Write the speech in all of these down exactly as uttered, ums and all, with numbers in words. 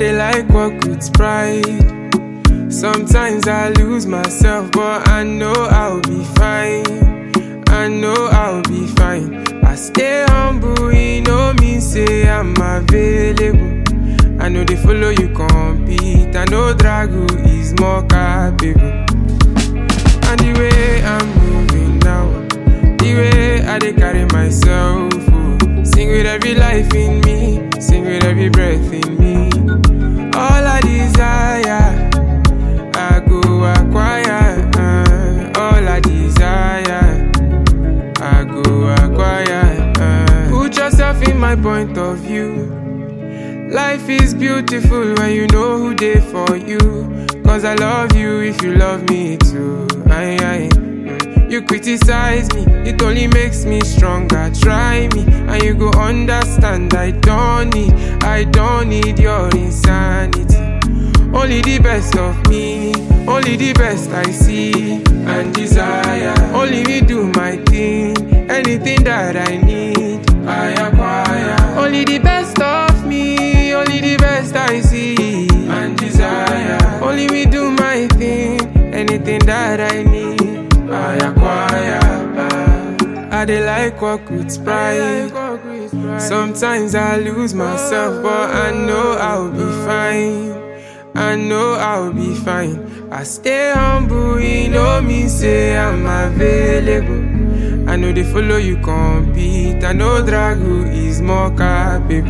dey like walk with pride. Sometimes I lose myself, but I know I'll be fine. I know I'll be fine. I stay humble, you know me, say I'm available. I know they follow you compete. I know Drago is more capable. And the way I'm moving now, the way I dey carry myself, oh. Sing with every life in me, sing with every breath in me. All I desire, I go acquire. uh, All I desire, I go acquire. uh. Put yourself in my point of view. Life is beautiful when you know who dey for you. Cause I love you if you love me too. Aye, aye. Mm. You criticize me, it only makes me stronger. Try me, and you go understand. I don't need, I don't need your insanity. Only the best of me, only the best I see and desire. Only me do my thing, anything that I need, I acquire. Only the best of me, only the best I see and desire. Only me do my thing, anything that I need, I acquire. I dey like walk with pride. Sometimes I lose myself, but I know I'll be fine. I know I'll be fine. I stay humble, you know me, say I'm available. I know they follow you compete. I know Drago is more capable.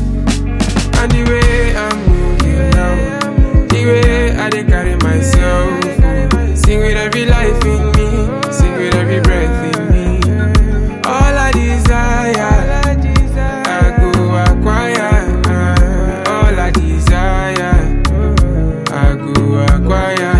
And the way I'm moving now, the way I dey carry myself, oh. Sing with every life in me, sing with every breath in me. All I desire, I go acquire. uh, All I desire, I go acquire.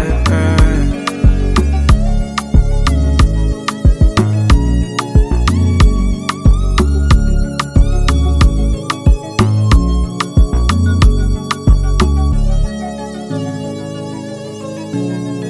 uh.